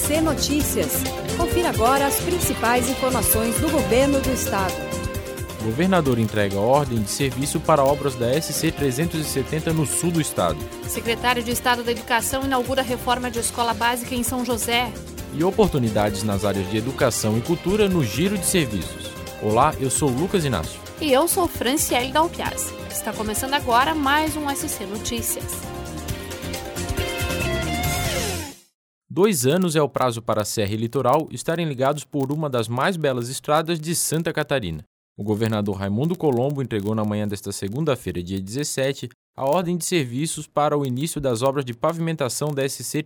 SC Notícias. Confira agora as principais informações do governo do estado. O governador entrega ordem de serviço para obras da SC 370 no sul do estado. Secretário de Estado da Educação inaugura a reforma de escola básica em São José. E oportunidades nas áreas de educação e cultura no Giro de Serviços. Olá, eu sou Lucas Inácio. E eu sou Franciele Dalpiaz. Está começando agora mais um SC Notícias. 2 anos é o prazo para a Serra e Litoral estarem ligados por uma das mais belas estradas de Santa Catarina. O governador Raimundo Colombo entregou na manhã desta segunda-feira, dia 17, a ordem de serviços para o início das obras de pavimentação da SC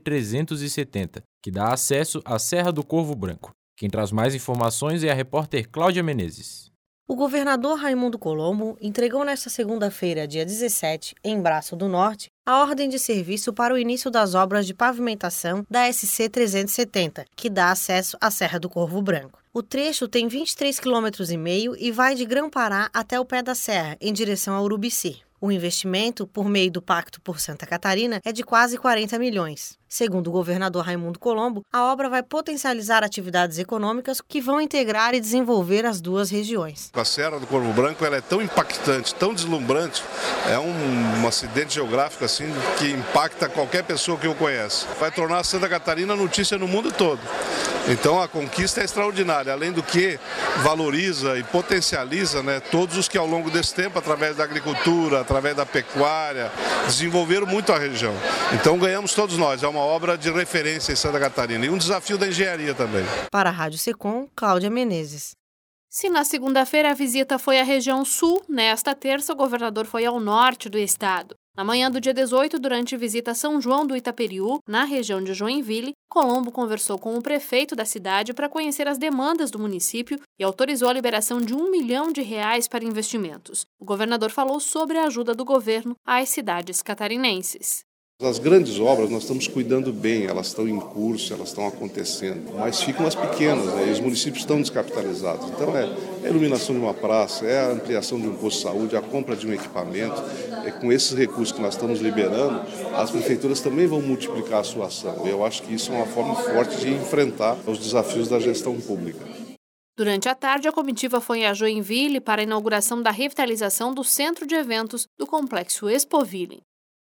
370, que dá acesso à Serra do Corvo Branco. Quem traz mais informações é a repórter Cláudia Menezes. O governador Raimundo Colombo entregou nesta segunda-feira, dia 17, em Braço do Norte, a ordem de serviço para o início das obras de pavimentação da SC 370, que dá acesso à Serra do Corvo Branco. O trecho tem 23,5 km e vai de Grão-Pará até o pé da serra, em direção a Urubici. O investimento, por meio do Pacto por Santa Catarina, é de quase 40 milhões. Segundo o governador Raimundo Colombo, a obra vai potencializar atividades econômicas que vão integrar e desenvolver as duas regiões. A Serra do Corvo Branco ela é tão impactante, tão deslumbrante, é um acidente geográfico assim que impacta qualquer pessoa que o conhece. Vai tornar Santa Catarina notícia no mundo todo. Então a conquista é extraordinária, além do que valoriza e potencializa, todos os que ao longo desse tempo, através da agricultura, através da pecuária, desenvolveram muito a região. Então ganhamos todos nós, é uma obra de referência em Santa Catarina e um desafio da engenharia também. Para a Rádio Secom, Cláudia Menezes. Se na segunda-feira a visita foi à região sul, nesta terça o governador foi ao norte do estado. Na manhã do dia 18, durante visita a São João do Itaperiú, na região de Joinville, Colombo conversou com o prefeito da cidade para conhecer as demandas do município e autorizou a liberação de R$1 milhão para investimentos. O governador falou sobre a ajuda do governo às cidades catarinenses. As grandes obras nós estamos cuidando bem, elas estão em curso, elas estão acontecendo, mas ficam as pequenas, e os municípios estão descapitalizados. Então é a iluminação de uma praça, é a ampliação de um posto de saúde, a compra de um equipamento. Com esses recursos que nós estamos liberando, as prefeituras também vão multiplicar a sua ação. Eu acho que isso é uma forma forte de enfrentar os desafios da gestão pública. Durante a tarde, a comitiva foi a Joinville para a inauguração da revitalização do centro de eventos do Complexo Expoville.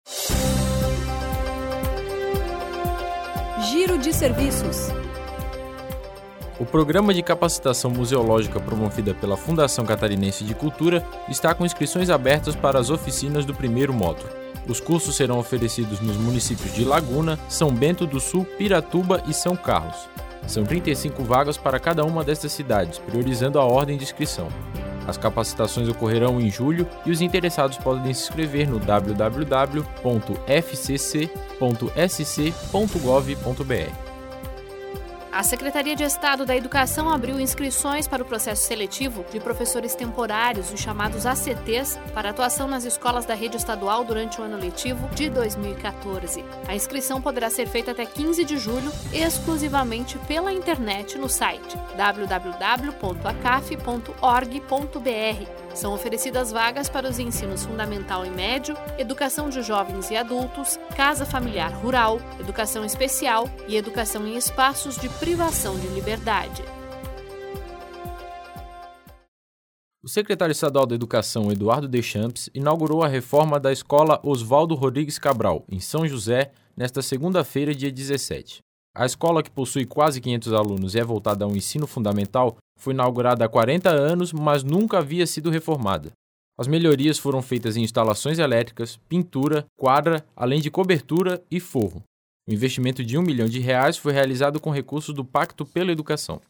Giro de Serviços. O programa de capacitação museológica promovida pela Fundação Catarinense de Cultura está com inscrições abertas para as oficinas do primeiro módulo. Os cursos serão oferecidos nos municípios de Laguna, São Bento do Sul, Piratuba e São Carlos. São 35 vagas para cada uma destas cidades, priorizando a ordem de inscrição. As capacitações ocorrerão em julho e os interessados podem se inscrever no www.fcc.sc.gov.br. A Secretaria de Estado da Educação abriu inscrições para o processo seletivo de professores temporários, os chamados ACTs, para atuação nas escolas da rede estadual durante o ano letivo de 2014. A inscrição poderá ser feita até 15 de julho, exclusivamente pela internet no site www.acaf.org.br. São oferecidas vagas para os ensinos fundamental e médio, educação de jovens e adultos, casa familiar rural, educação especial e educação em espaços de privação de liberdade. O secretário estadual da Educação, Eduardo Deschamps, inaugurou a reforma da Escola Oswaldo Rodrigues Cabral, em São José, nesta segunda-feira, dia 17. A escola, que possui quase 500 alunos e é voltada ao ensino fundamental, foi inaugurada há 40 anos, mas nunca havia sido reformada. As melhorias foram feitas em instalações elétricas, pintura, quadra, além de cobertura e forro. O investimento de R$1 milhão foi realizado com recursos do Pacto pela Educação.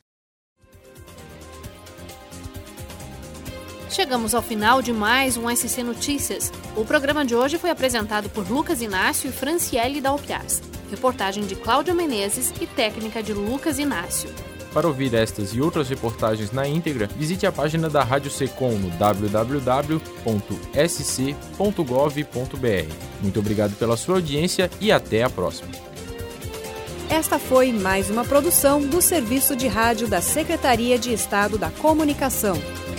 Chegamos ao final de mais um SC Notícias. O programa de hoje foi apresentado por Lucas Inácio e Franciele Dalpiaz. Reportagem de Cláudia Menezes e técnica de Lucas Inácio. Para ouvir estas e outras reportagens na íntegra, visite a página da Rádio Secom no www.sc.gov.br. Muito obrigado pela sua audiência e até a próxima. Esta foi mais uma produção do Serviço de Rádio da Secretaria de Estado da Comunicação.